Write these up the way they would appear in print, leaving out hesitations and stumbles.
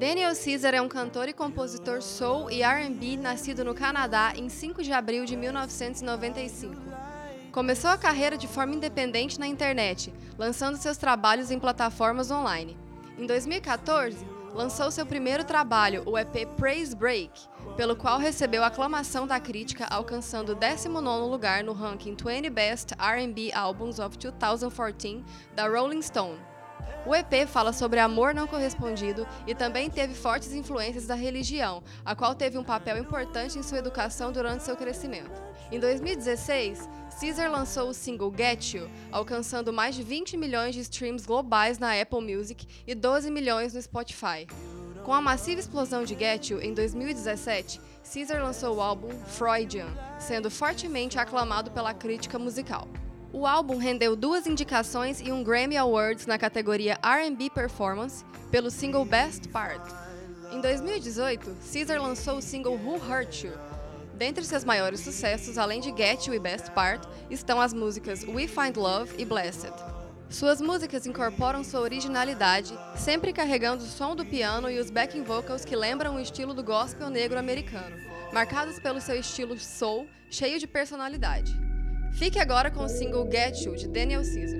Daniel Caesar é um cantor e compositor soul e R&B nascido no Canadá em 5 de abril de 1995. Começou a carreira de forma independente na internet, lançando seus trabalhos em plataformas online. Em 2014, lançou seu primeiro trabalho, o EP Praise Break, pelo qual recebeu aclamação da crítica, alcançando o 19º lugar no ranking 20 Best R&B Albums of 2014 da Rolling Stone. O EP fala sobre amor não correspondido e também teve fortes influências da religião, a qual teve um papel importante em sua educação durante seu crescimento. Em 2016, Caesar lançou o single Get You, alcançando mais de 20 milhões de streams globais na Apple Music e 12 milhões no Spotify. Com a massiva explosão de Get You, em 2017, Caesar lançou o álbum Freudian, sendo fortemente aclamado pela crítica musical. O álbum rendeu 2 indicações e um Grammy Awards na categoria R&B Performance pelo single Best Part. Em 2018, Caesar lançou o single Who Hurt You. Dentre seus maiores sucessos, além de Get You e Best Part, estão as músicas We Find Love e Blessed. Suas músicas incorporam sua originalidade, sempre carregando o som do piano e os backing vocals que lembram o estilo do gospel negro americano, marcados pelo seu estilo soul, cheio de personalidade. Fique agora com o single Get You, de Daniel Caesar.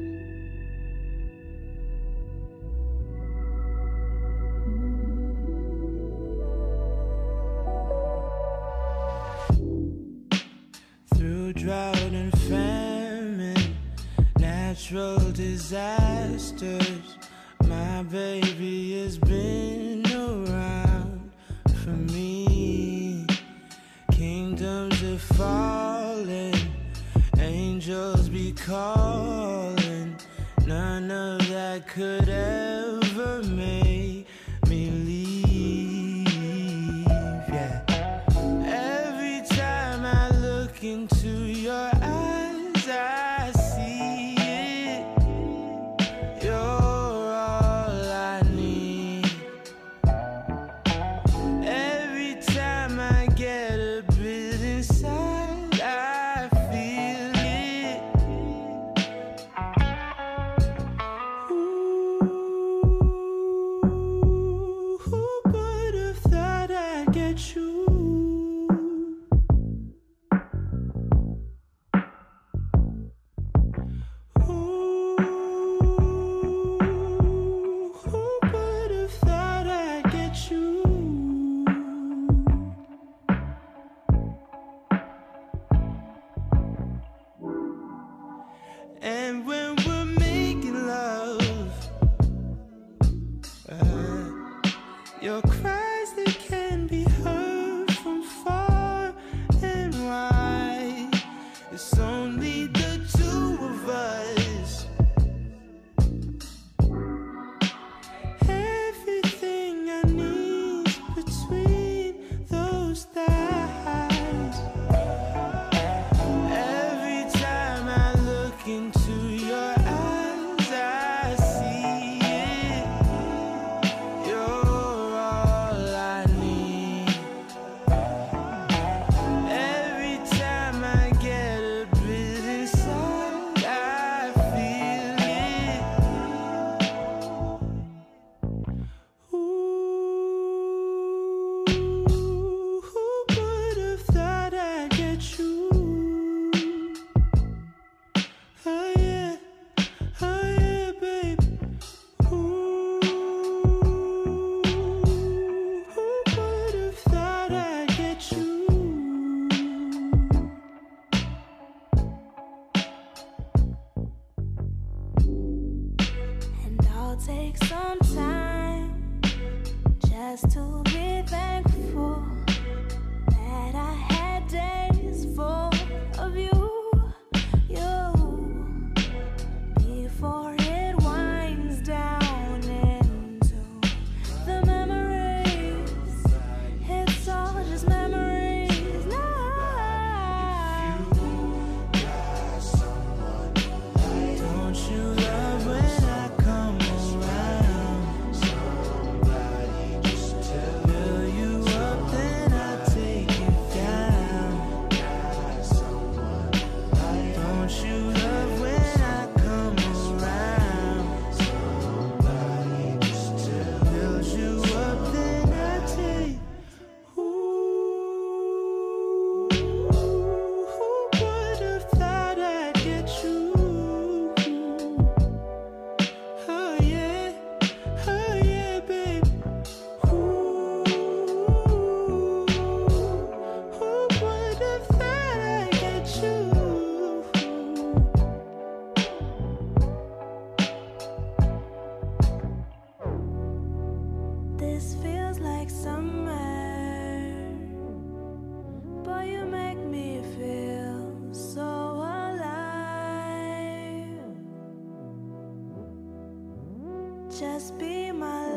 Through drought and famine, natural disasters, my baby has been around for me. Kingdoms are falling, angels be calling, none of that could ever make me leave, yeah. Every time I look into your eyes, I see it. You're all I need. Every time I get a bit inside, I feel it. Ooh, who would have thought I'd get you? And when we're making love, your cries, they can be heard from far and wide. It's only the two of us. Everything I need between those thighs. Every time I look into your eyes, I see it. You're all I need. Every time I get a bit inside, I feel it. Ooh, who would have thought I'd get you? Oh yeah, baby. Ooh, who would have thought I'd get you? And I'll take some time just to be thankful that I had days full of you, before it winds down into the memories. It's all just memories now. Don't you love when I come around? Fill you up then just be my